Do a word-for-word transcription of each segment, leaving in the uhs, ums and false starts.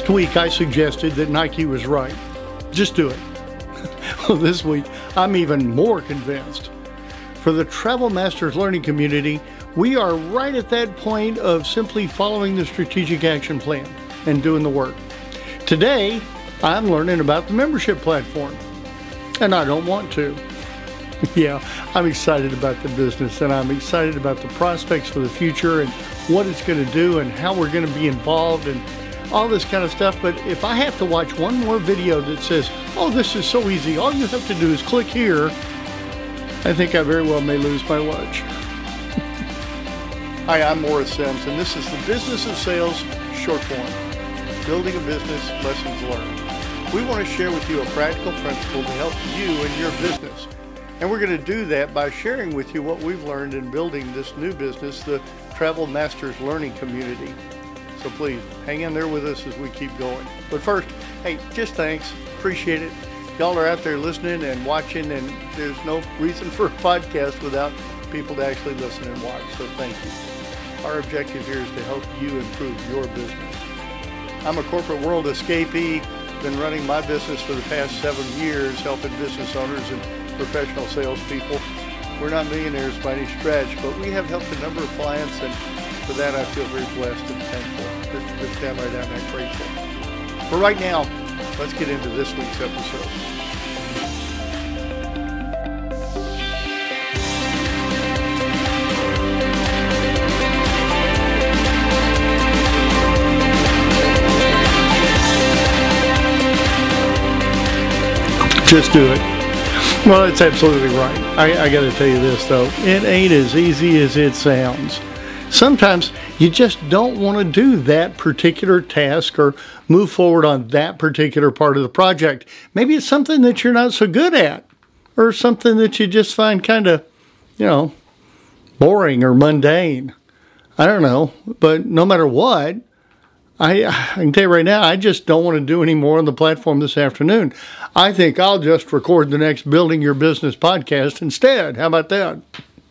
Last week I suggested that Nike was right. Just do it. Well, this week I'm even more convinced. For the Travel Masters Learning Community, we are right at that point of simply following the strategic action plan and doing the work. Today, I'm learning about the membership platform, and I don't want to. Yeah, I'm excited about the business, and I'm excited about the prospects for the future and what it's going to do and how we're going to be involved and all this kind of stuff. But if I have to watch one more video that says, oh, this is so easy, all you have to do is click here, I think I very well may lose my watch. Hi, I'm Morris Sims, and this is the Business of Sales short form. Building a business, lessons learned. We want to share with you a practical principle to help you in your business. And we're going to do that by sharing with you what we've learned in building this new business, the Travel Masters Learning Community. So please, hang in there with us as we keep going. But first, hey, just thanks. Appreciate it. Y'all are out there listening and watching, and there's no reason for a podcast without people to actually listen and watch. So thank you. Our objective here is to help you improve your business. I'm a corporate world escapee, been running my business for the past seven years, helping business owners and professional salespeople. We're not millionaires by any stretch, but we have helped a number of clients, and for that I feel very blessed and thankful. Just, just downright out and grateful. But right now, let's get into this week's episode. Just do it. Well, it's absolutely right. I, I got to tell you this, though. It ain't as easy as it sounds. Sometimes you just don't want to do that particular task or move forward on that particular part of the project. Maybe it's something that you're not so good at, or something that you just find kind of, you know, boring or mundane. I don't know. But no matter what, I, I can tell you right now, I just don't want to do any more on the platform this afternoon. I think I'll just record the next Building Your Business podcast instead. How about that?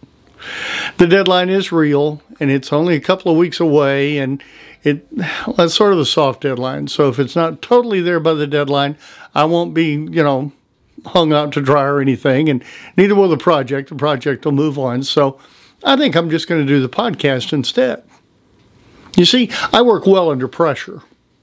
The deadline is real, and it's only a couple of weeks away, and it well, it's sort of a soft deadline. So if it's not totally there by the deadline, I won't be, you know, hung out to dry or anything, and neither will the project. The project will move on. So I think I'm just going to do the podcast instead. You see, I work well under pressure.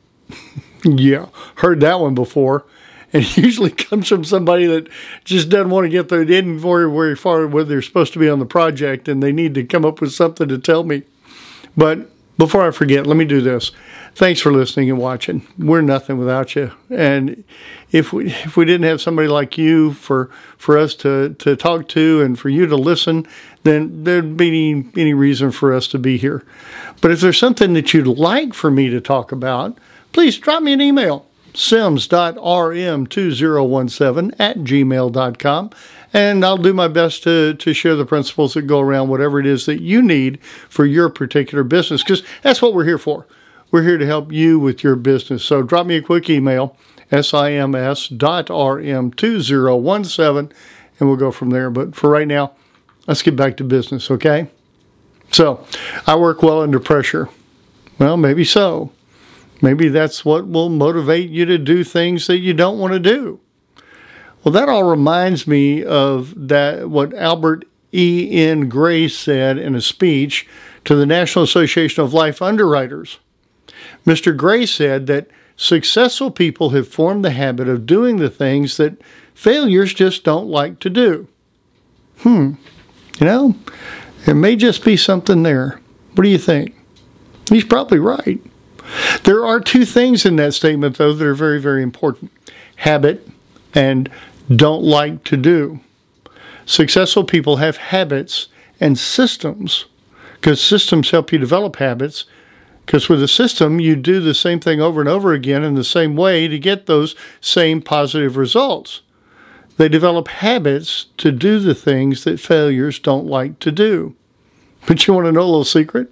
Yeah, heard that one before. And it usually comes from somebody that just doesn't want to get their in very, very far where they're supposed to be on the project, and they need to come up with something to tell me. But before I forget, let me do this. Thanks for listening and watching. We're nothing without you. And if we if we didn't have somebody like you for for us to, to talk to and for you to listen, then there'd be any, any reason for us to be here. But if there's something that you'd like for me to talk about, please drop me an email. sims dot r m two zero one seven at gmail dot com, and I'll do my best to, to share the principles that go around whatever it is that you need for your particular business, because that's what we're here for. We're here to help you with your business. So drop me a quick email, sims dot r m two zero one seven, and we'll go from there. But for right now, let's get back to business, okay? So, I work well under pressure. Well, maybe so. Maybe that's what will motivate you to do things that you don't want to do. Well, that all reminds me of that what Albert E N Gray said in a speech to the National Association of Life Underwriters. Mister Gray said that successful people have formed the habit of doing the things that failures just don't like to do. Hmm. You know, there may just be something there. What do you think? He's probably right. There are two things in that statement, though, that are very, very important. Habit and don't like to do. Successful people have habits and systems, because systems help you develop habits, because with a system, you do the same thing over and over again in the same way to get those same positive results. They develop habits to do the things that failures don't like to do. But you want to know a little secret?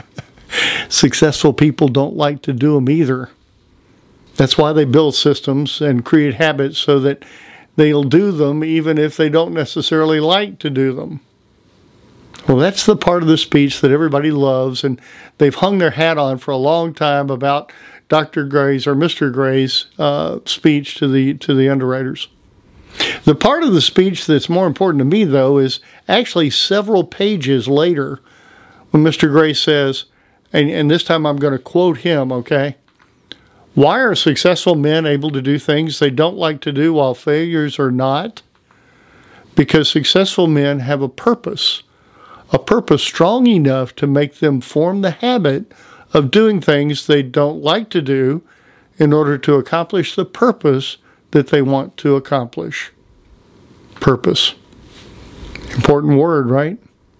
Successful people don't like to do them either. That's why they build systems and create habits so that they'll do them even if they don't necessarily like to do them. Well, that's the part of the speech that everybody loves, and they've hung their hat on for a long time about Doctor Gray's or Mister Gray's uh, speech to the to the underwriters. The part of the speech that's more important to me, though, is actually several pages later when Mister Gray says, and, and this time I'm going to quote him, okay? Why are successful men able to do things they don't like to do while failures are not? Because successful men have a purpose, a purpose strong enough to make them form the habit of doing things they don't like to do in order to accomplish the purpose that they want to accomplish. Purpose. Important word, right?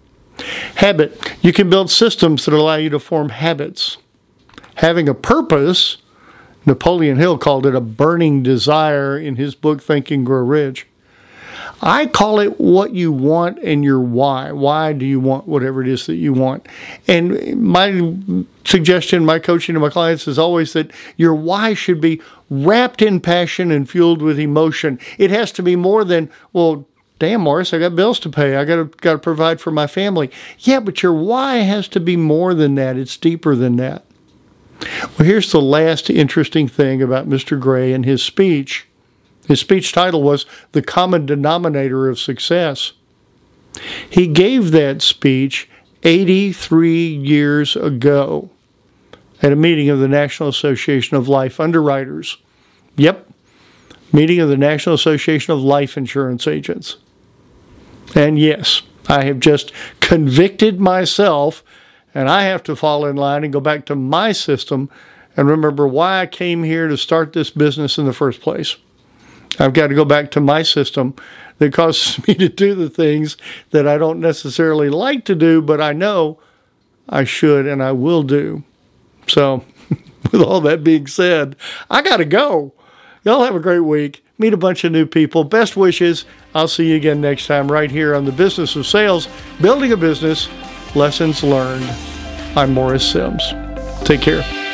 Habit. You can build systems that allow you to form habits. Having a purpose, Napoleon Hill called it a burning desire in his book, Think and Grow Rich. I call it what you want and your why. Why do you want whatever it is that you want? And my suggestion, my coaching to my clients is always that your why should be wrapped in passion and fueled with emotion. It has to be more than, well, damn, Morris, I got bills to pay. I got to got to provide for my family. Yeah, but your why has to be more than that. It's deeper than that. Well, here's the last interesting thing about Mister Gray and his speech. His speech title was The Common Denominator of Success. He gave that speech eighty-three years ago at a meeting of the National Association of Life Underwriters. Yep, meeting of the National Association of Life Insurance Agents. And yes, I have just convicted myself, and I have to fall in line and go back to my system and remember why I came here to start this business in the first place. I've got to go back to my system that causes me to do the things that I don't necessarily like to do, but I know I should and I will do. So, with all that being said, I got to go. Y'all have a great week. Meet a bunch of new people. Best wishes. I'll see you again next time right here on The Business of Sales, Building a Business, Lessons Learned. I'm Morris Sims. Take care.